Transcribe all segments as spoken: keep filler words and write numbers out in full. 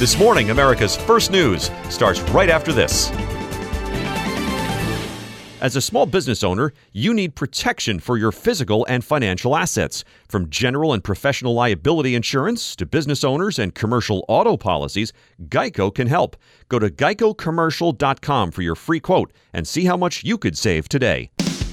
This morning, America's First News starts right after this. As a small business owner, you need protection for your physical and financial assets. From general and professional liability insurance to business owners and commercial auto policies, Geico can help. Go to geico commercial dot com for your free quote and see how much you could save today.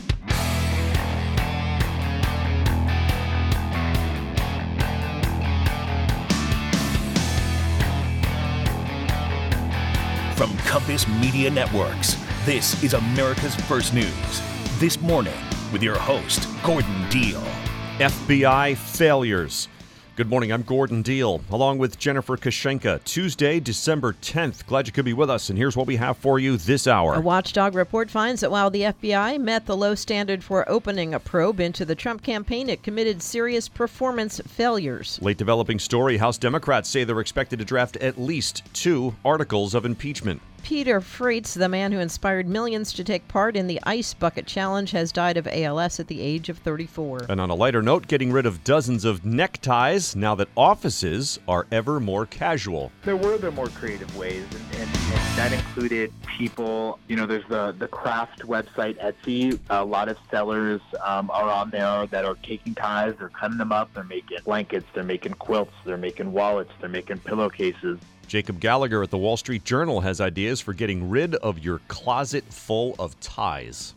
From Compass Media Networks, this is America's First News. This morning, with your host, Gordon Deal. F B I failures. Good morning, I'm Gordon Deal, along with Jennifer Kashenka. Tuesday, December tenth. Glad you could be with us, and here's what we have for you this hour. A watchdog report finds that while the F B I met the low standard for opening a probe into the Trump campaign, it committed serious performance failures. Late developing story, House Democrats say they're expected to draft at least two articles of impeachment. Peter Freitz, the man who inspired millions to take part in the Ice Bucket Challenge, has died of A L S at the age of thirty-four. And on a lighter note, getting rid of dozens of neckties now that offices are ever more casual. There were the more creative ways, and, and, and that included people, you know, there's the, the craft website Etsy. A lot of sellers um, are on there that are taking ties, they're cutting them up, they're making blankets, they're making quilts, they're making wallets, they're making pillowcases. Jacob Gallagher at the Wall Street Journal has ideas for getting rid of your closet full of ties.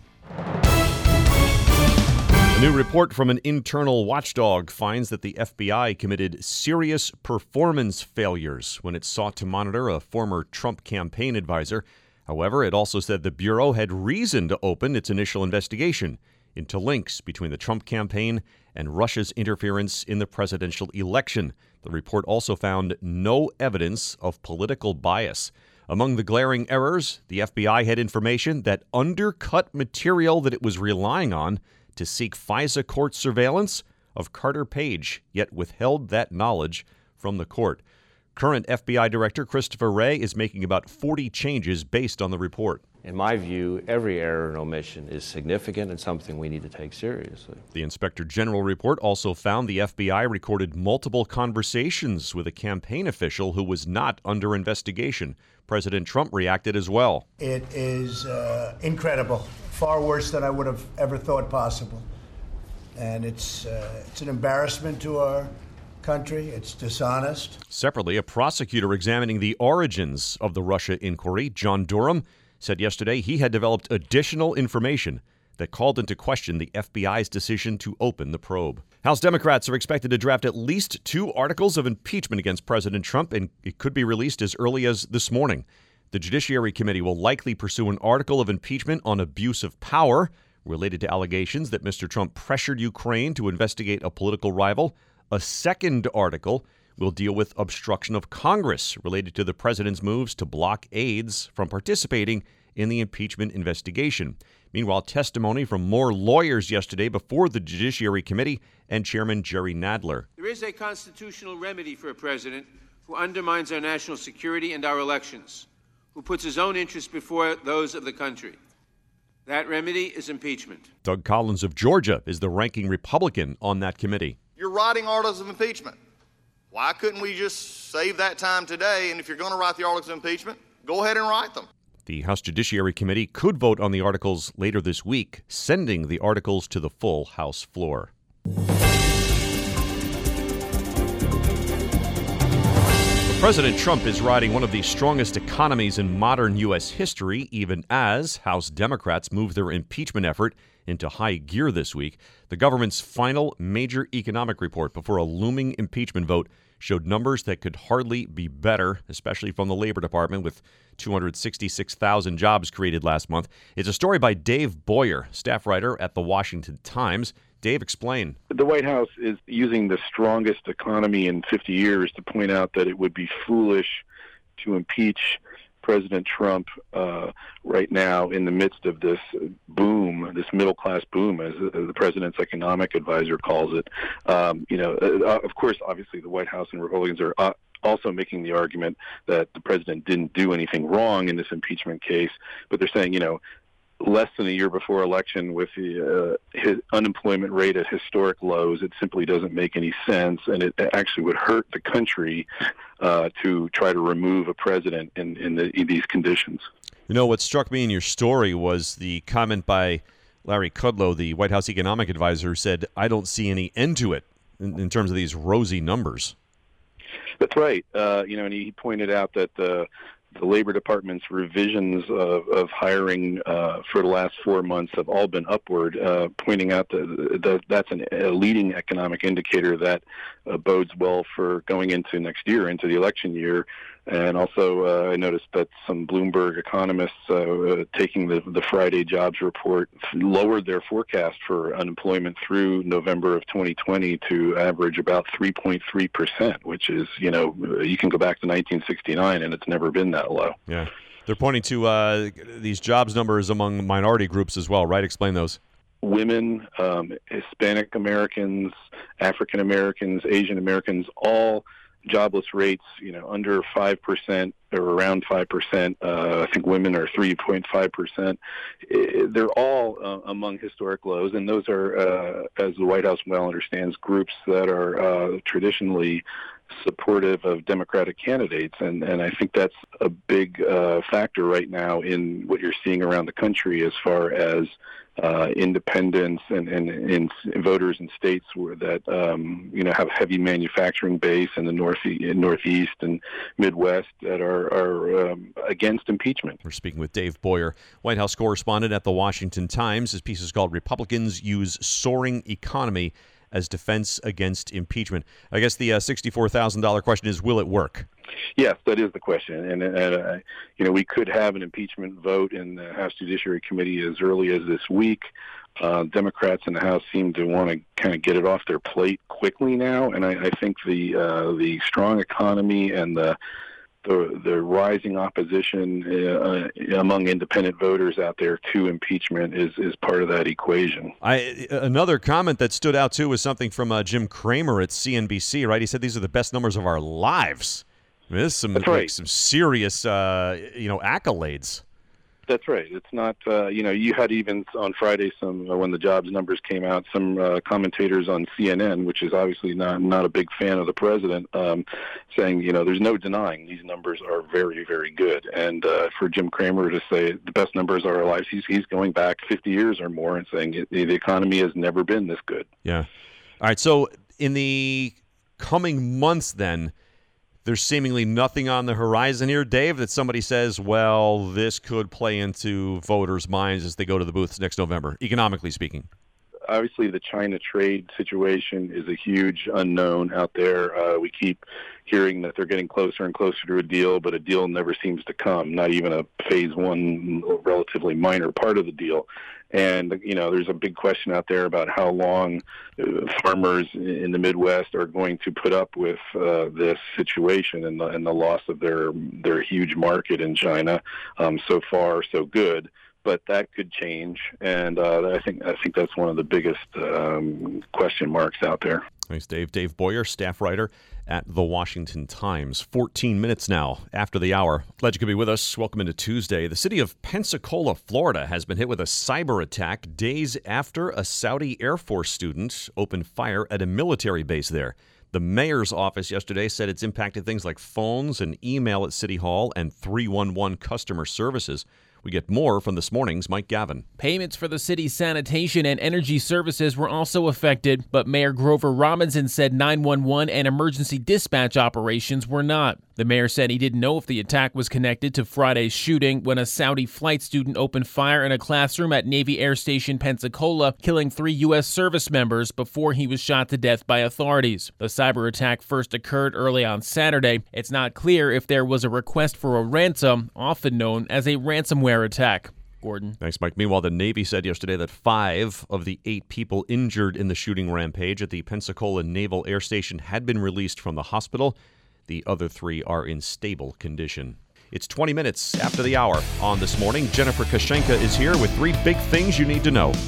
A new report from an internal watchdog finds that the F B I committed serious performance failures when it sought to monitor a former Trump campaign advisor. However, it also said the Bureau had reason to open its initial investigation into links between the Trump campaign and Russia's interference in the presidential election. The report also found no evidence of political bias. Among the glaring errors, the F B I had information that undercut material that it was relying on to seek FISA court surveillance of Carter Page, yet withheld that knowledge from the court. Current F B I Director Christopher Wray is making about forty changes based on the report. In my view, every error and omission is significant and something we need to take seriously. The Inspector General report also found the F B I recorded multiple conversations with a campaign official who was not under investigation. President Trump reacted as well. It is uh, incredible, far worse than I would have ever thought possible. And it's uh, it's an embarrassment to our country. It's dishonest. Separately, a prosecutor examining the origins of the Russia inquiry, John Durham, said yesterday he had developed additional information that called into question the F B I's decision to open the probe. House Democrats are expected to draft at least two articles of impeachment against President Trump, and it could be released as early as this morning. The Judiciary Committee will likely pursue an article of impeachment on abuse of power related to allegations that Mister Trump pressured Ukraine to investigate a political rival. A second article will deal with obstruction of Congress related to the president's moves to block aides from participating in the impeachment investigation. Meanwhile, testimony from more lawyers yesterday before the Judiciary Committee and Chairman Jerry Nadler. There is a constitutional remedy for a president who undermines our national security and our elections, who puts his own interests before those of the country. That remedy is impeachment. Doug Collins of Georgia is the ranking Republican on that committee. You're writing articles of impeachment. Why couldn't we just save that time today? And if you're going to write the articles of impeachment, go ahead and write them. The House Judiciary Committee could vote on the articles later this week, sending the articles to the full House floor. President Trump is riding one of the strongest economies in modern U S history, even as House Democrats move their impeachment effort into high gear this week. The government's final major economic report before a looming impeachment vote showed numbers that could hardly be better, especially from the Labor Department, with two hundred sixty-six thousand jobs created last month. It's a story by Dave Boyer, staff writer at The Washington Times. Dave, explain. The White House is using the strongest economy in fifty years to point out that it would be foolish to impeach President Trump uh, right now in the midst of this boom, this middle-class boom, as the president's economic advisor calls it. Um, you know, uh, of course, obviously, the White House and Republicans are uh, also making the argument that the president didn't do anything wrong in this impeachment case, but they're saying, you know, less than a year before election with the uh, his unemployment rate at historic lows. It simply doesn't make any sense, and it actually would hurt the country uh, to try to remove a president in, in, the, in these conditions. You know, what struck me in your story was the comment by Larry Kudlow, the White House economic advisor, who said, I don't see any end to it in, in terms of these rosy numbers. That's right. Uh, you know, and he pointed out that the the Labor Department's revisions of, of hiring uh, for the last four months have all been upward, uh, pointing out that, that that's an, a leading economic indicator that uh, bodes well for going into next year, into the election year. And also, uh, I noticed that some Bloomberg economists uh, uh, taking the, the Friday jobs report lowered their forecast for unemployment through November of twenty twenty to average about three point three percent, which is, you know, you can go back to nineteen sixty-nine and it's never been that low. Yeah. They're pointing to uh, these jobs numbers among minority groups as well, right? Explain those. Women, um, Hispanic Americans, African Americans, Asian Americans, all jobless rates, you know, under five percent or around five percent. Uh, I think women are three point five percent. They're all uh, among historic lows, and those are, uh, as the White House well understands, groups that are uh, traditionally supportive of Democratic candidates, and, and I think that's a big uh, factor right now in what you're seeing around the country as far as uh, independents and, and, and voters in states where that um, you know have heavy manufacturing base in the north, northeast and Midwest that are, are um, against impeachment. We're speaking with Dave Boyer, White House correspondent at The Washington Times. His piece is called "Republicans Use Soaring Economy as Defense Against Impeachment." I guess the uh, sixty-four thousand dollars question is, will it work? Yes, that is the question. And, and uh, you know, we could have an impeachment vote in the House Judiciary Committee as early as this week. Uh, Democrats in the House seem to want to kind of get it off their plate quickly now. And I, I think the uh, the strong economy and the The, the rising opposition uh, among independent voters out there to impeachment is, is part of that equation. I another comment that stood out, too, was something from uh, Jim Cramer at C N B C, right? He said these are the best numbers of our lives. I mean, this is some, That's right. like, some serious, uh, you know, accolades. That's right. It's not, uh, you know, you had even on Friday some, uh, when the jobs numbers came out, some uh, commentators on C N N, which is obviously not not a big fan of the president, um, saying, you know, there's no denying these numbers are very, very good. And uh, for Jim Cramer to say the best numbers of our lives, he's, he's going back fifty years or more and saying it, the economy has never been this good. Yeah. All right. So in the coming months then, there's seemingly nothing on the horizon here, Dave, that somebody says, well, this could play into voters' minds as they go to the booths next November, economically speaking. Obviously, the China trade situation is a huge unknown out there. Uh, we keep hearing that they're getting closer and closer to a deal, but a deal never seems to come, not even a phase one, relatively minor part of the deal. And, you know, there's a big question out there about how long uh, farmers in the Midwest are going to put up with uh, this situation and the, and the loss of their their huge market in China. Um, so far, so good. But that could change, and uh, I think I think that's one of the biggest um, question marks out there. Thanks, Dave. Dave Boyer, staff writer at The Washington Times. fourteen minutes now after the hour. Glad you could be with us. Welcome into Tuesday. The city of Pensacola, Florida, has been hit with a cyber attack days after a Saudi Air Force student opened fire at a military base there. The mayor's office yesterday said it's impacted things like phones and email at City Hall and three one one customer services. We get more from this morning's Mike Gavin. Payments for the city's sanitation and energy services were also affected, but Mayor Grover Robinson said nine one one and emergency dispatch operations were not. The mayor said he didn't know if the attack was connected to Friday's shooting when a Saudi flight student opened fire in a classroom at Navy Air Station Pensacola, killing three U S service members before he was shot to death by authorities. The cyber attack first occurred early on Saturday. It's not clear if there was a request for a ransom, often known as a ransomware attack. Gordon. Thanks, Mike. Meanwhile, the Navy said yesterday that five of the eight people injured in the shooting rampage at the Pensacola Naval Air Station had been released from the hospital. The other three are in stable condition. It's twenty minutes after the hour on This Morning. Jennifer Kashenka is here with three big things you need to know.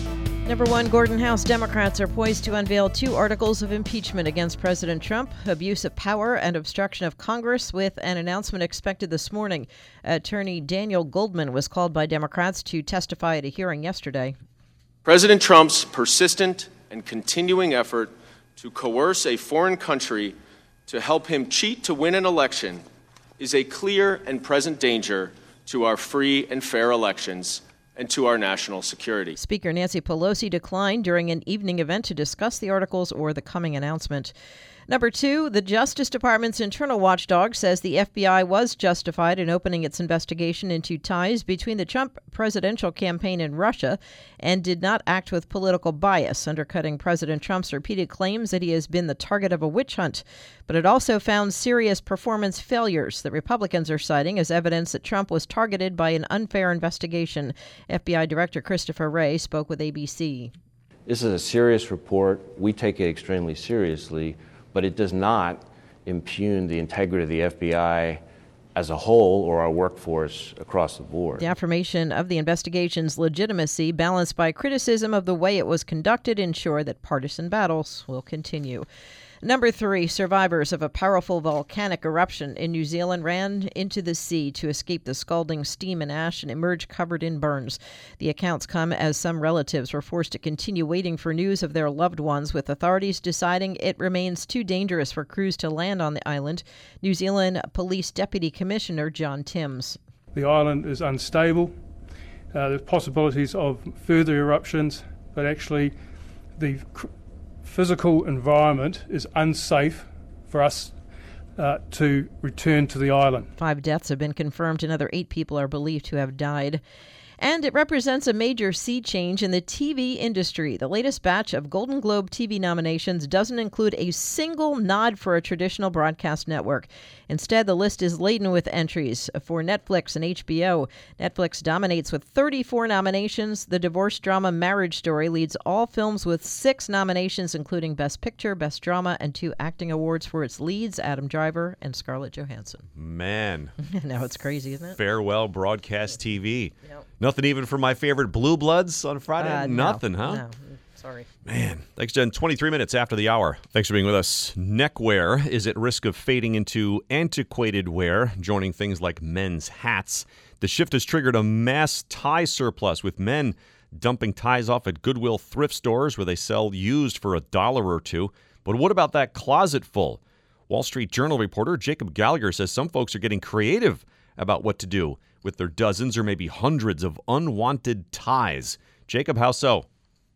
Number one, Gordon House Democrats are poised to unveil two articles of impeachment against President Trump, abuse of power and obstruction of Congress, with an announcement expected this morning. Attorney Daniel Goldman was called by Democrats to testify at a hearing yesterday. President Trump's persistent and continuing effort to coerce a foreign country to help him cheat to win an election is a clear and present danger to our free and fair elections and to our national security. Speaker Nancy Pelosi declined during an evening event to discuss the articles or the coming announcement. Number two, the Justice Department's internal watchdog says the F B I was justified in opening its investigation into ties between the Trump presidential campaign and Russia and did not act with political bias, undercutting President Trump's repeated claims that he has been the target of a witch hunt. But it also found serious performance failures that Republicans are citing as evidence that Trump was targeted by an unfair investigation. F B I Director Christopher Wray spoke with A B C. This is a serious report. We take it extremely seriously, but it does not impugn the integrity of the F B I as a whole or our workforce across the board. The affirmation of the investigation's legitimacy, balanced by criticism of the way it was conducted, ensure that partisan battles will continue. Number three, survivors of a powerful volcanic eruption in New Zealand ran into the sea to escape the scalding steam and ash and emerge covered in burns. The accounts come as some relatives were forced to continue waiting for news of their loved ones, with authorities deciding it remains too dangerous for crews to land on the island. New Zealand Police Deputy Commissioner John Timms. The island is unstable. Uh, there's possibilities of further eruptions, but actually the cr- physical environment is unsafe for us uh, to return to the island. Five deaths have been confirmed. Another eight people are believed to have died. And it represents a major sea change in the T V industry. The latest batch of Golden Globe T V nominations doesn't include a single nod for a traditional broadcast network. Instead, the list is laden with entries for Netflix and H B O. Netflix dominates with thirty-four nominations. The divorce drama Marriage Story leads all films with six nominations, including Best Picture, Best Drama, and two acting awards for its leads, Adam Driver and Scarlett Johansson. Man. Now it's crazy, isn't it? Farewell broadcast T V. Yep. Nothing even for my favorite Blue Bloods on Friday? Uh, Nothing, no, huh? No, sorry. Man, thanks, Jen. twenty-three minutes after the hour. Thanks for being with us. Neckwear is at risk of fading into antiquated wear, joining things like men's hats. The shift has triggered a mass tie surplus, with men dumping ties off at Goodwill thrift stores where they sell used for a dollar or two. But what about that closet full? Wall Street Journal reporter Jacob Gallagher says some folks are getting creative about what to do with their dozens or maybe hundreds of unwanted ties. Jacob, how so?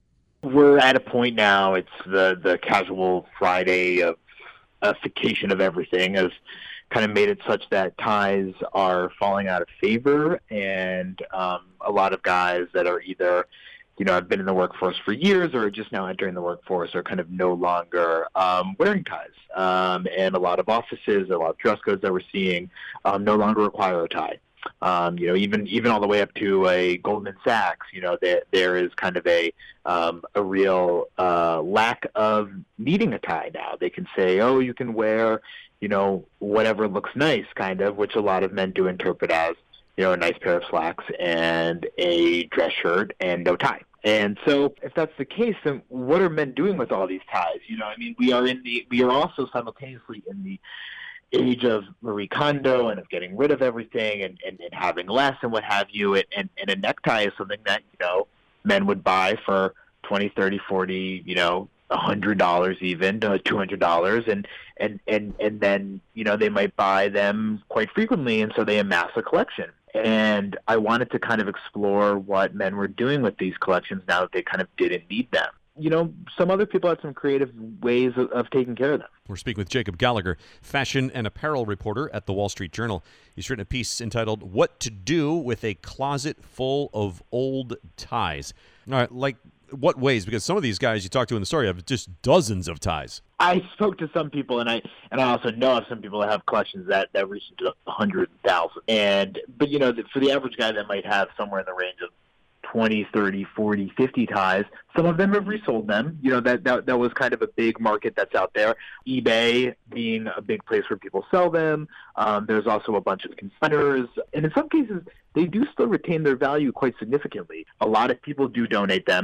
We're at a point now, it's the, the casual Friday of ification of everything has kind of made it such that ties are falling out of favor, and um, a lot of guys that are either, you know, have been in the workforce for years or are just now entering the workforce are kind of no longer um, wearing ties. Um, and a lot of offices, a lot of dress codes that we're seeing um, no longer require a tie. Um, you know, even even all the way up to a Goldman Sachs, you know, there there is kind of a um, a real uh, lack of needing a tie now. They can say, oh, you can wear, you know, whatever looks nice, kind of, which a lot of men do interpret as, you know, a nice pair of slacks and a dress shirt and no tie. And so if that's the case, then what are men doing with all these ties? You know, I mean, we are in the we are also simultaneously in the age of Marie Kondo and of getting rid of everything and, and, and having less and what have you. And, and, and a necktie is something that, you know, men would buy for twenty, thirty, forty, you know, one hundred dollars even, uh, two hundred dollars. And, and, and, and then, you know, they might buy them quite frequently. And so they amass a collection. And I wanted to kind of explore what men were doing with these collections now that they kind of didn't need them. You know, some other people had some creative ways of, of taking care of them. We're speaking with Jacob Gallagher, fashion and apparel reporter at the Wall Street Journal. He's written a piece entitled What to Do with a Closet Full of Old Ties. All right, like what ways? Because some of these guys you talk to in the story have just dozens of ties. I spoke to some people, and I and I also know of some people that have collections that, that reach into a hundred thousand. And but you know, for the average guy that might have somewhere in the range of twenty, thirty, forty, fifty ties. Some of them have resold them. You know, that, that that was kind of a big market that's out there. eBay being a big place where people sell them. Um, there's also a bunch of consignors. And in some cases, they do still retain their value quite significantly. A lot of people do donate them.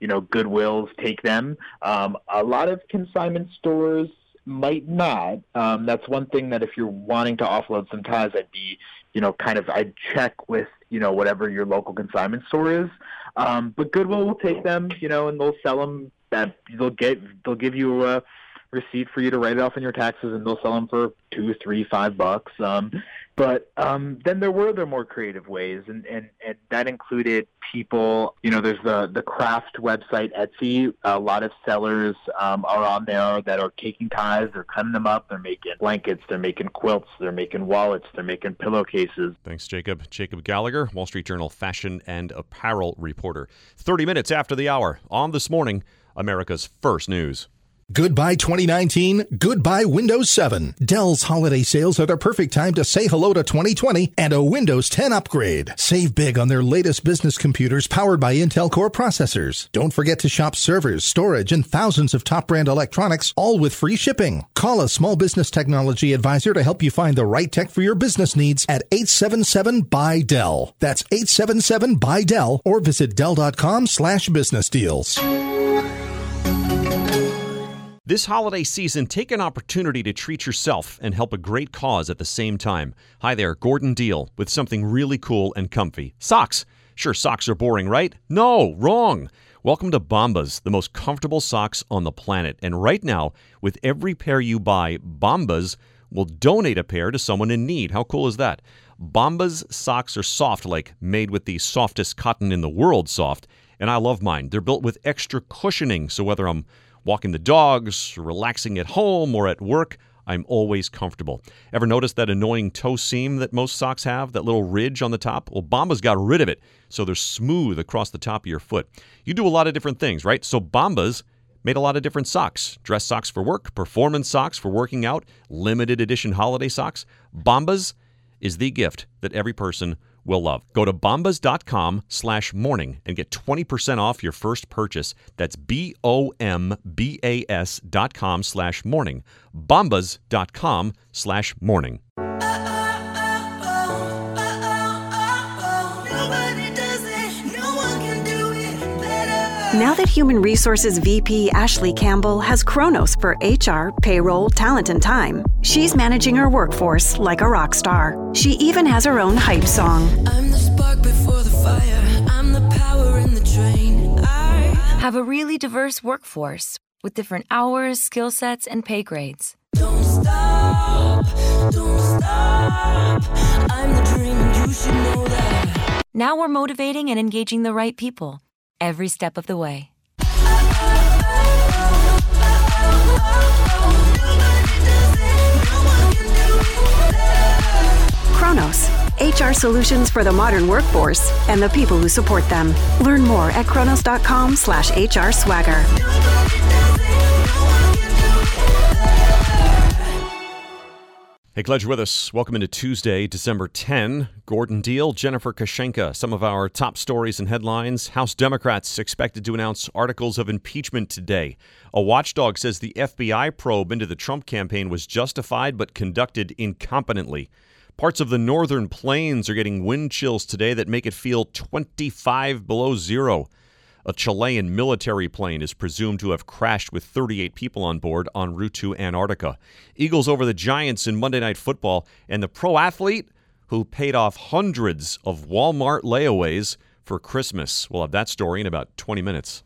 you know, Goodwills take them. Um, a lot of consignment stores might not. Um, that's one thing that if you're wanting to offload some ties, I'd be, you know, kind of, I'd check with, you know, whatever your local consignment store is. Um, but Goodwill will take them, you know, and they'll sell them. That they'll get, they'll give you a receipt for you to write it off in your taxes, and they'll sell them for two, three, five bucks. Um, but um, then there were other more creative ways, and, and, and that included people. You know, there's the the craft website Etsy. A lot of sellers um, are on there that are taking ties, they're cutting them up, they're making blankets, they're making quilts, they're making wallets, they're making pillowcases. Thanks, Jacob. Jacob Gallagher, Wall Street Journal fashion and apparel reporter. thirty minutes after the hour on This Morning, America's First News. Goodbye twenty nineteen, goodbye Windows seven. Dell's holiday sales are the perfect time to say hello to twenty twenty and a Windows ten upgrade. Save big on their latest business computers powered by Intel Core processors. Don't forget to shop servers, storage, and thousands of top brand electronics, all with free shipping. Call a small business technology advisor to help you find the right tech for your business needs at eight seven seven, B Y Dell. That's eight seven seven, B Y Dell, or visit Dell.com slash business deals. This holiday season, take an opportunity to treat yourself and help a great cause at the same time. Hi there, Gordon Deal with something really cool and comfy. Socks. Sure, socks are boring, right? No, wrong. Welcome to Bombas, the most comfortable socks on the planet. And right now, with every pair you buy, Bombas will donate a pair to someone in need. How cool is that? Bombas socks are soft, like made with the softest cotton in the world soft. And I love mine. They're built with extra cushioning, so whether I'm walking the dogs, relaxing at home, or at work, I'm always comfortable. Ever notice that annoying toe seam that most socks have, that little ridge on the top? Well, Bombas got rid of it, so they're smooth across the top of your foot. You do a lot of different things, right? So Bombas made a lot of different socks. Dress socks for work, performance socks for working out, limited edition holiday socks. Bombas is the gift that every person will love. Go to bombas.com slash morning and get twenty percent off your first purchase. That's B-O-M-B-A-S dot com slash morning. Bombas.com slash morning. Now that Human Resources V P Ashley Campbell has Kronos for H R, payroll, talent, and time, she's managing her workforce like a rock star. She even has her own hype song. I'm the spark before the fire. I'm the power in the train. I have a really diverse workforce with different hours, skill sets, and pay grades. Don't stop, don't stop. I'm the dream and you should know that. Now we're motivating and engaging the right people every step of the way. Kronos, H R solutions for the modern workforce and the people who support them. Learn more at kronos.com slash HR swagger. Hey, glad you're with us. Welcome into Tuesday, December tenth. Gordon Deal, Jennifer Kashenka. Some of our top stories and headlines. House Democrats expected to announce articles of impeachment today. A watchdog says the F B I probe into the Trump campaign was justified but conducted incompetently. Parts of the northern plains are getting wind chills today that make it feel twenty-five below zero. A Chilean military plane is presumed to have crashed with thirty-eight people on board en route to Antarctica. Eagles over the Giants in Monday Night Football, and the pro athlete who paid off hundreds of Walmart layaways for Christmas. We'll have that story in about twenty minutes.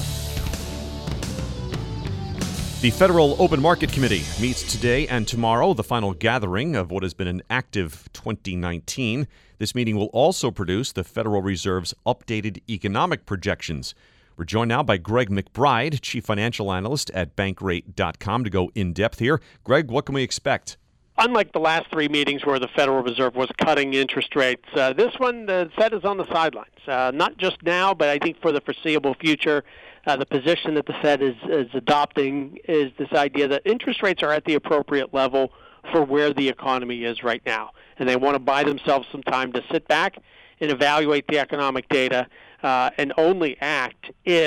The Federal Open Market Committee meets today and tomorrow, the final gathering of what has been an active twenty nineteen. This meeting will also produce the Federal Reserve's updated economic projections. We're joined now by Greg McBride, Chief Financial Analyst at Bankrate dot com, to go in-depth here. Greg, what can we expect? Unlike the last three meetings where the Federal Reserve was cutting interest rates, uh, this one, the Fed is on the sidelines. Uh, not just now, but I think for the foreseeable future. Uh, the position that the Fed is, is adopting is this idea that interest rates are at the appropriate level for where the economy is right now. And they want to buy themselves some time to sit back and evaluate the economic data uh, and only act if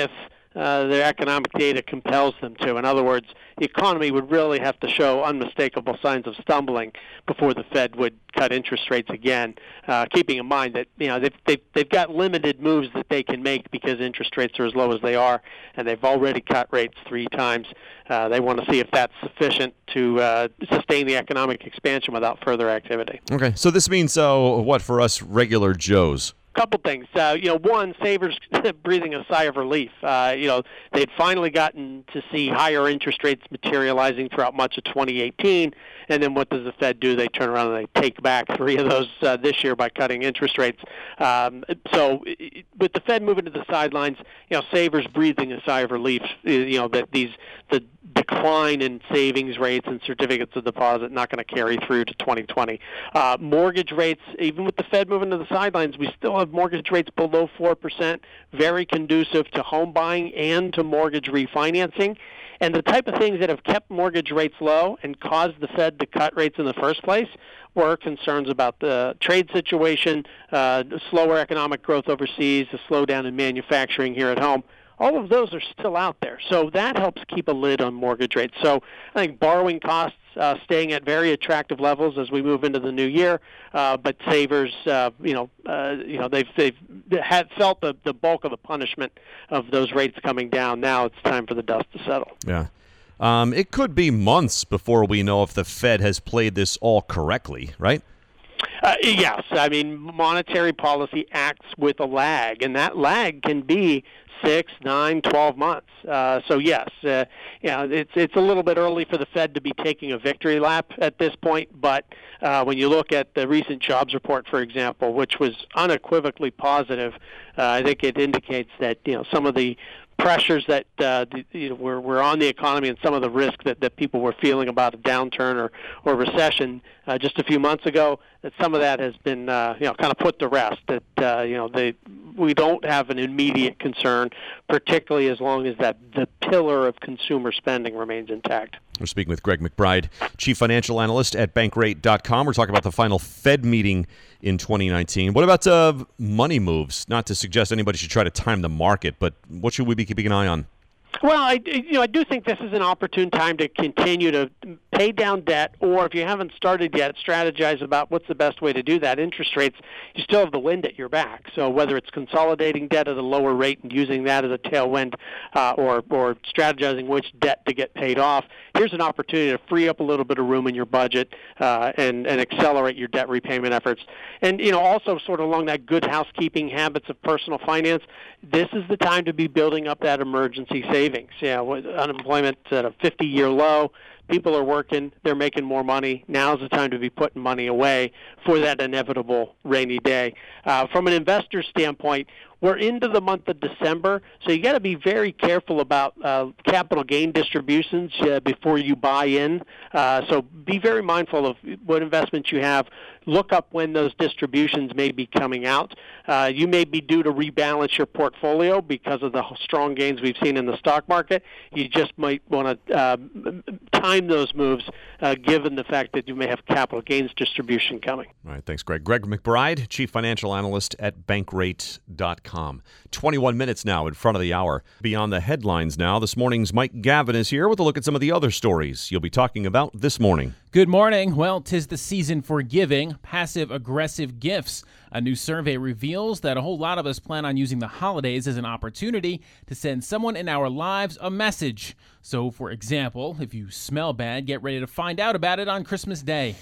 uh, their economic data compels them to. In other words, the economy would really have to show unmistakable signs of stumbling before the Fed would cut interest rates again, uh, keeping in mind that you know they've, they've, they've got limited moves that they can make because interest rates are as low as they are, and they've already cut rates three times. Uh, they want to see if that's sufficient to uh, sustain the economic expansion without further activity. Okay, so this means uh, what for us regular Joes? Couple things. Uh, you know, one, savers breathing a sigh of relief. Uh, you know, they'd finally gotten to see higher interest rates materializing throughout much of twenty eighteen. And then what does the Fed do? They turn around and they take back three of those uh, this year by cutting interest rates. Um, so with the Fed moving to the sidelines, you know, savers breathing a sigh of relief, you know, that these the decline in savings rates and certificates of deposit not going to carry through to twenty twenty. Uh, mortgage rates, even with the Fed moving to the sidelines, we still have mortgage rates below four percent, very conducive to home buying and to mortgage refinancing. And the type of things that have kept mortgage rates low and caused the Fed to cut rates in the first place were concerns about the trade situation, uh, slower economic growth overseas, the slowdown in manufacturing here at home. All of those are still out there. So that helps keep a lid on mortgage rates. So I think borrowing costs uh, staying at very attractive levels as we move into the new year, uh, but savers, uh, you know, uh, you know, they've they've had felt the, the bulk of the punishment of those rates coming down. Now it's time for the dust to settle. Yeah. Um, it could be months before we know if the Fed has played this all correctly, right? Uh, yes. I mean, monetary policy acts with a lag, and that lag can be six, nine, twelve months. Uh, so yes, uh, you know, it's it's a little bit early for the Fed to be taking a victory lap at this point. But uh, when you look at the recent jobs report, for example, which was unequivocally positive, uh, I think it indicates that you know some of the pressures that uh, the, you know, were, were on the economy and some of the risk that, that people were feeling about a downturn or, or recession uh, just a few months ago, that some of that has been uh, you know kind of put to rest. That uh, you know they we don't have an immediate concern, particularly as long as that the pillar of consumer spending remains intact. We're speaking with Greg McBride, Chief Financial Analyst at Bankrate dot com. We're talking about the final Fed meeting in twenty nineteen. What about uh, money moves? Not to suggest anybody should try to time the market, but what should we be keeping an eye on? Well, I, you know, I do think this is an opportune time to continue to pay down debt, or if you haven't started yet, strategize about what's the best way to do that. Interest rates, you still have the wind at your back. So whether it's consolidating debt at a lower rate and using that as a tailwind, uh, or or strategizing which debt to get paid off, here's an opportunity to free up a little bit of room in your budget uh, and and accelerate your debt repayment efforts. And you know, also sort of along that good housekeeping habits of personal finance, this is the time to be building up that emergency savings. Yeah, with unemployment at a fifty-year low, people are working, they're making more money. Now's the time to be putting money away for that inevitable rainy day. Uh, from an investor standpoint, we're into the month of December, so you got to be very careful about uh, capital gain distributions uh, before you buy in. Uh, so be very mindful of what investments you have. Look up when those distributions may be coming out. Uh, you may be due to rebalance your portfolio because of the strong gains we've seen in the stock market. You just might want to uh, time those moves uh, given the fact that you may have capital gains distribution coming. All right, thanks, Greg. Greg McBride, Chief Financial Analyst at Bankrate dot com. twenty-one minutes now in front of the hour. Beyond the headlines now, this morning's Mike Gavin is here with a look at some of the other stories you'll be talking about this morning. Good morning. Well, 'tis the season for giving passive-aggressive gifts. A new survey reveals that a whole lot of us plan on using the holidays as an opportunity to send someone in our lives a message. So, for example, if you smell bad, get ready to find out about it on Christmas Day.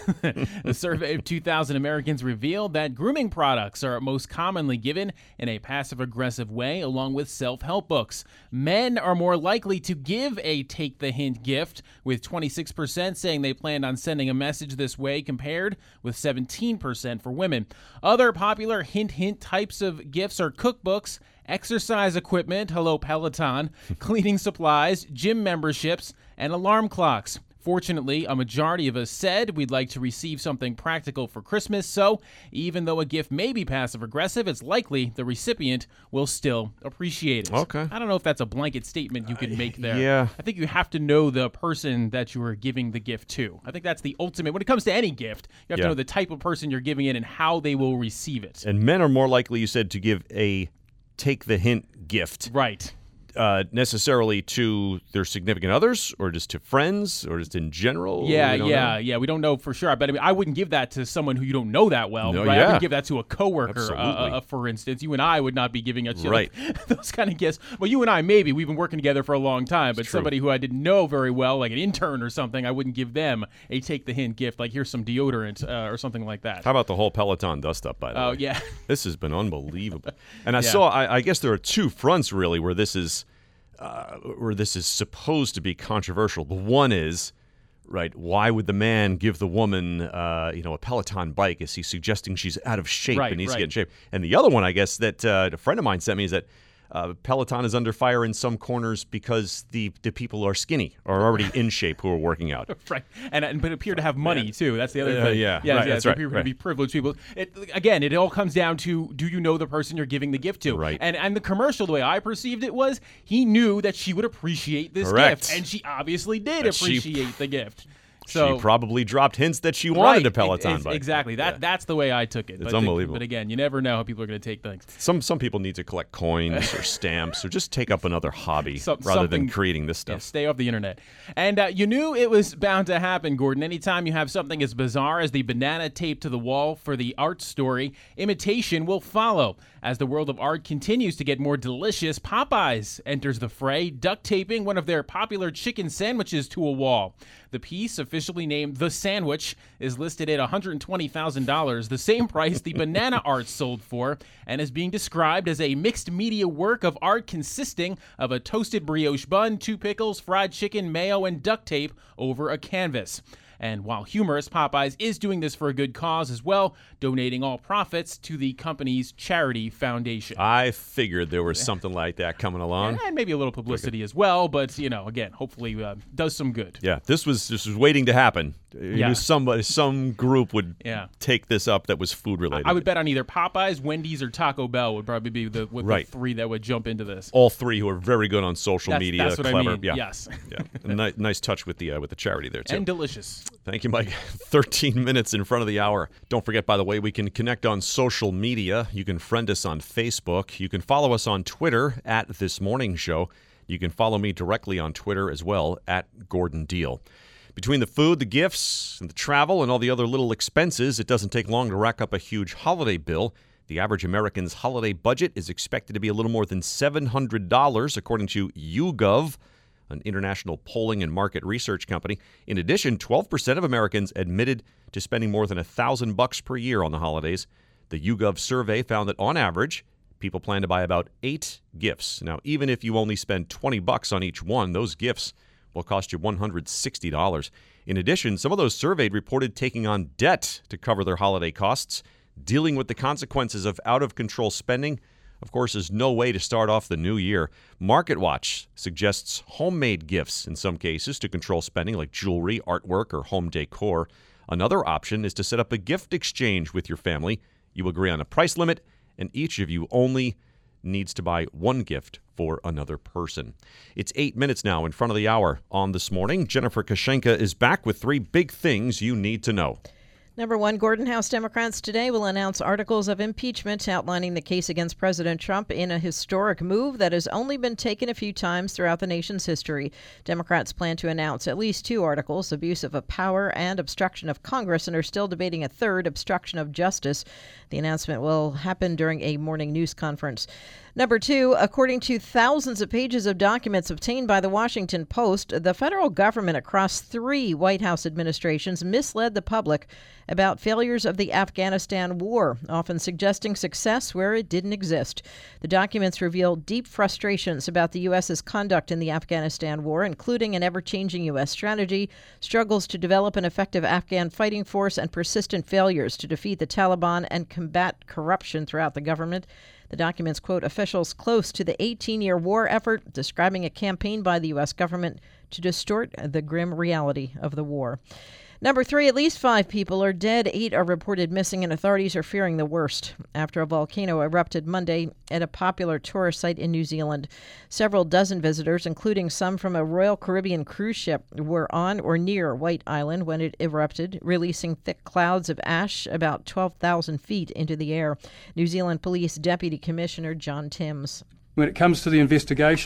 A survey of two thousand Americans revealed that grooming products are most commonly given in a passive-aggressive way, along with self-help books. Men are more likely to give a take-the-hint gift, with twenty-six percent saying they planned on sending a message this way, compared with seventeen percent for women. Other popular hint-hint types of gifts are cookbooks, exercise equipment, hello Peloton, cleaning supplies, gym memberships, and alarm clocks. Fortunately, a majority of us said we'd like to receive something practical for Christmas, so even though a gift may be passive-aggressive, it's likely the recipient will still appreciate it. Okay. I don't know if that's a blanket statement you could make there. Yeah. I think you have to know the person that you are giving the gift to. I think that's the ultimate. When it comes to any gift, you have Yeah. to know the type of person you're giving it and how they will receive it. And men are more likely, you said, to give a take-the-hint gift. Right. uh, necessarily to their significant others, or just to friends, or just in general? Yeah, We don't yeah, know? yeah. We don't know for sure. But I mean, I wouldn't give that to someone who you don't know that well. No, right? yeah. I would give that to a coworker, uh, Absolutely. uh, for instance. You and I would not be giving it to Right. like, those kind of gifts. Well, you and I maybe we've been working together for a long time, but true. somebody who I didn't know very well, like an intern or something, I wouldn't give them a take the hint gift. Like here's some deodorant uh, or something like that. How about the whole Peloton dust up, by the Oh way? yeah. This has been unbelievable. And I Yeah. saw, I, I guess there are two fronts, really, where this is uh, where this is supposed to be controversial. The one is, right, why would the man give the woman, uh, you know, a Peloton bike? Is he suggesting she's out of shape Right, and needs right. to get in shape? And the other one, I guess, that uh, a friend of mine sent me is that uh, Peloton is under fire in some corners because the, the people are skinny or already in shape who are working out. Right, and, and but appear to have money too. That's the other Uh, thing. yeah, yeah, right, yeah. that's so right, people right. can be privileged people. It, again, it all comes down to do you know the person you're giving the gift to? Right. And and the commercial, the way I perceived it was, he knew that she would appreciate this Correct. gift, and she obviously did That she- appreciate the gift. So she probably dropped hints that she wanted right, a Peloton ex- bike. Exactly. That Yeah. that's the way I took it. It's but the- unbelievable. but again, you never know how people are going to take things. Some some people need to collect coins or stamps or just take up another hobby Some- rather than something- creating this Yeah, stuff. stay off the internet. And uh, you knew it was bound to happen, Gordon. Anytime you have something as bizarre as the banana taped to the wall for the art story, imitation will follow. As the world of art continues to get more delicious, Popeyes enters the fray, duct taping one of their popular chicken sandwiches to a wall. The piece, officially named The Sandwich, is listed at one hundred twenty thousand dollars, the same price the banana art sold for, and is being described as a mixed media work of art consisting of a toasted brioche bun, two pickles, fried chicken, mayo, and duct tape over a canvas. And while humorous, Popeyes is doing this for a good cause as well, donating all profits to the company's charity foundation. I figured there was something like that coming along. And maybe a little publicity as well, but, you know, again, hopefully uh, does some good. Yeah, this was this was waiting to happen. You Yeah. knew somebody, some group would Yeah. take this up that was food related. I would bet on either Popeyes, Wendy's, or Taco Bell would probably be the, with Right. the three that would jump into this. All three who are very good on social That's- media, that's what I clever. mean, Yeah, yes. yeah. A ni- nice touch with the uh, with the charity there too. And delicious. Thank you, Mike. thirteen minutes in front of the hour. Don't forget, by the way, we can connect on social media. You can friend us on Facebook. You can follow us on Twitter at This Morning Show. You can follow me directly on Twitter as well at Gordon Deal. Between the food, the gifts, and the travel, and all the other little expenses, it doesn't take long to rack up a huge holiday bill. The average American's holiday budget is expected to be a little more than seven hundred dollars, according to YouGov, an international polling and market research company. In addition, twelve percent of Americans admitted to spending more than one thousand bucks per year on the holidays. The YouGov survey found that on average, people plan to buy about eight gifts. Now, even if you only spend twenty bucks on each one, those gifts will cost you one hundred sixty dollars. In addition, some of those surveyed reported taking on debt to cover their holiday costs. Dealing with the consequences of out-of-control spending, of course, is no way to start off the new year. MarketWatch suggests homemade gifts in some cases to control spending, like jewelry, artwork, or home decor. Another option is to set up a gift exchange with your family. You agree on a price limit, and each of you only needs to buy one gift for another person. It's eight minutes now in front of the hour on This Morning. Jennifer Kashenka is back with three big things you need to know. Number one, Gordon, House Democrats today will announce articles of impeachment outlining the case against President Trump in a historic move that has only been taken a few times throughout the nation's history. Democrats plan to announce at least two articles, abuse of power and obstruction of Congress, and are still debating a third, obstruction of justice. The announcement will happen during a morning news conference. Number two, according to thousands of pages of documents obtained by the Washington Post, the federal government across three White House administrations misled the public about failures of the Afghanistan war, often suggesting success where it didn't exist. The documents reveal deep frustrations about the U S's conduct in the Afghanistan war, including an ever-changing U S strategy, struggles to develop an effective Afghan fighting force, and persistent failures to defeat the Taliban and combat corruption throughout the government. The documents quote officials close to the eighteen-year war effort, describing a campaign by the U S government to distort the grim reality of the war. Number three, at least five people are dead. Eight are reported missing, and authorities are fearing the worst after a volcano erupted Monday at a popular tourist site in New Zealand. Several dozen visitors, including some from a Royal Caribbean cruise ship, were on or near White Island when it erupted, releasing thick clouds of ash about twelve thousand feet into the air. New Zealand Police Deputy Commissioner John Timms. When it comes to the investigation,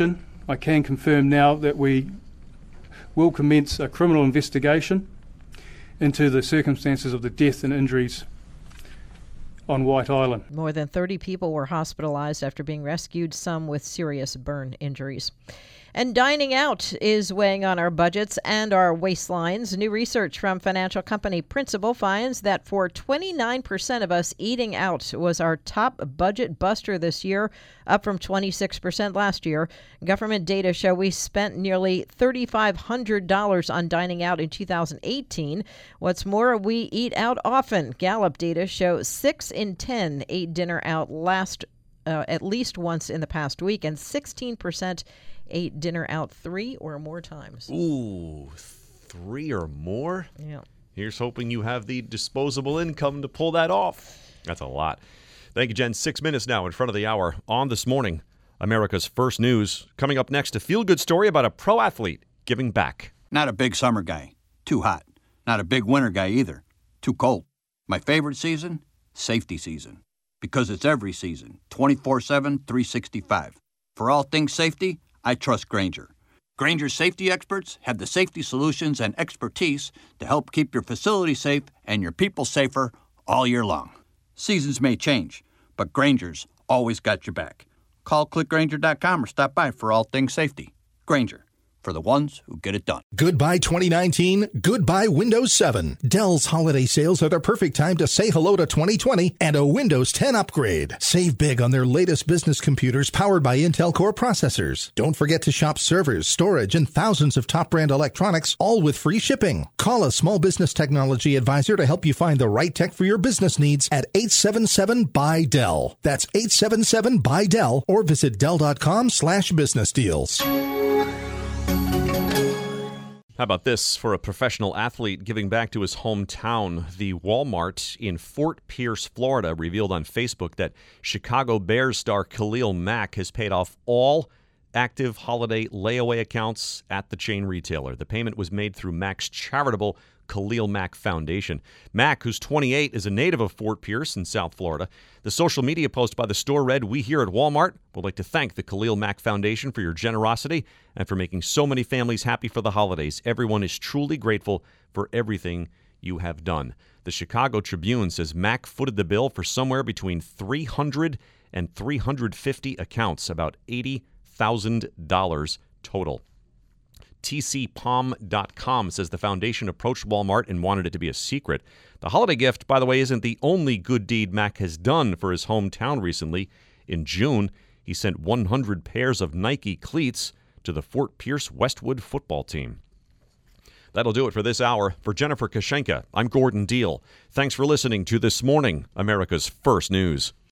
I can confirm now that we will commence a criminal investigation into the circumstances of the death and injuries on White Island. More than thirty people were hospitalized after being rescued, some with serious burn injuries. And dining out is weighing on our budgets and our waistlines. New research from financial company Principal finds that for twenty-nine percent of us, eating out was our top budget buster this year, up from twenty-six percent last year. Government data show we spent nearly three thousand five hundred dollars on dining out in two thousand eighteen. What's more, we eat out often. Gallup data show six in ten ate dinner out last uh, at least once in the past week, and sixteen percent ate dinner out three or more times. Ooh, three or more? Yeah. Here's hoping you have the disposable income to pull that off. That's a lot. Thank you, Jen. Six minutes now in front of the hour on This Morning, America's First News. Coming up next, a feel-good story about a pro athlete giving back. Not a big summer guy. Too hot. Not a big winter guy either. Too cold. My favorite season? Safety season. Because it's every season, twenty-four seven, three sixty-five. For all things safety, I trust Grainger. Grainger's safety experts have the safety solutions and expertise to help keep your facility safe and your people safer all year long. Seasons may change, but Grainger's always got your back. Call click grainger dot com or stop by for all things safety. Grainger, for the ones who get it done. Goodbye twenty nineteen, goodbye Windows seven. Dell's holiday sales are the perfect time to say hello to twenty twenty and a Windows ten upgrade. Save big on their latest business computers powered by Intel Core processors. Don't forget to shop servers, storage, and thousands of top brand electronics, all with free shipping. Call a small business technology advisor to help you find the right tech for your business needs at eight seven seven B Y Dell. That's eight seven seven B Y Dell, or visit Dell.com slash business deals. How about this for a professional athlete giving back to his hometown? The Walmart in Fort Pierce, Florida, revealed on Facebook that Chicago Bears star Khalil Mack has paid off all active holiday layaway accounts at the chain retailer. The payment was made through Mack's charitable Khalil Mack Foundation. Mack, who's twenty-eight, is a native of Fort Pierce in South Florida. The social media post by the store read, "We here at Walmart would like to thank the Khalil Mack Foundation for your generosity and for making so many families happy for the holidays. Everyone is truly grateful for everything you have done." The Chicago Tribune says Mack footed the bill for somewhere between three hundred and three hundred fifty accounts, about eighty thousand dollars total. T C Palm dot com says the foundation approached Walmart and wanted it to be a secret. The holiday gift, by the way, isn't the only good deed Mack has done for his hometown recently. In June, he sent one hundred pairs of Nike cleats to the Fort Pierce Westwood football team. That'll do it for this hour. For Jennifer Kashenka, I'm Gordon Deal. Thanks for listening to This Morning, America's First News.